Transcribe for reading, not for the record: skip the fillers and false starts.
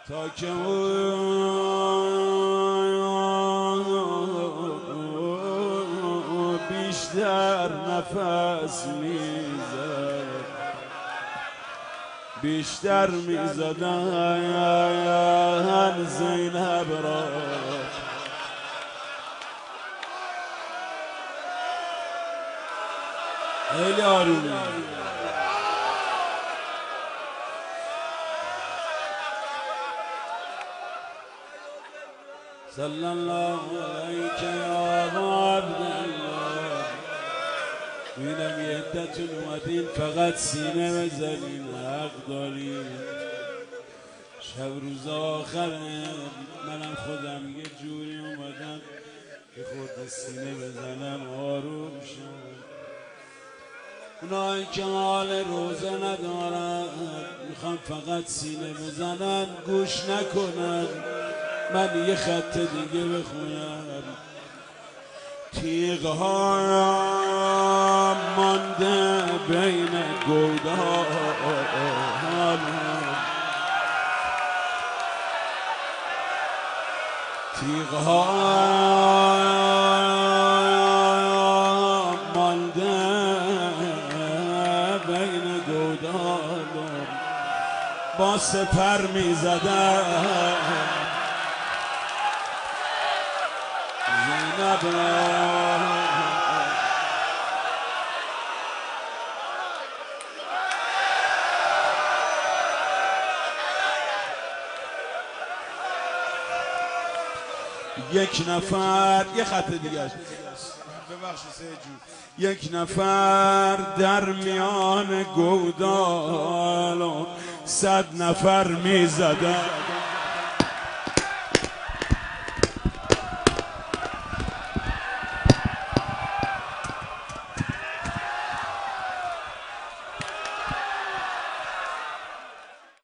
تا که بیشتر نفس میزد، بیشتر میزدن زینب را. خیلی آرومه. صلی الله علیک یا ابا عبدالله. ببینم یه عدتون اومدین فقط سینه بزنین، حق دارین. شب روز آخره، منم خودم یه جوری اومدم که خود سینه بزنم آروم شم. اونایی که حال روزه ندارن میخوان فقط سینه بزنن، گوش نکنن. من یه خط دیگه بخونم. تیغ‌ها مانده بین گودان، تیغ‌ها مانده بین گودان، با سپر می‌زدن زینب را. یک نفر، یه خط دیگه ببخشید سه جون، یک نفر در میان گودال و 100 نفر میزدن.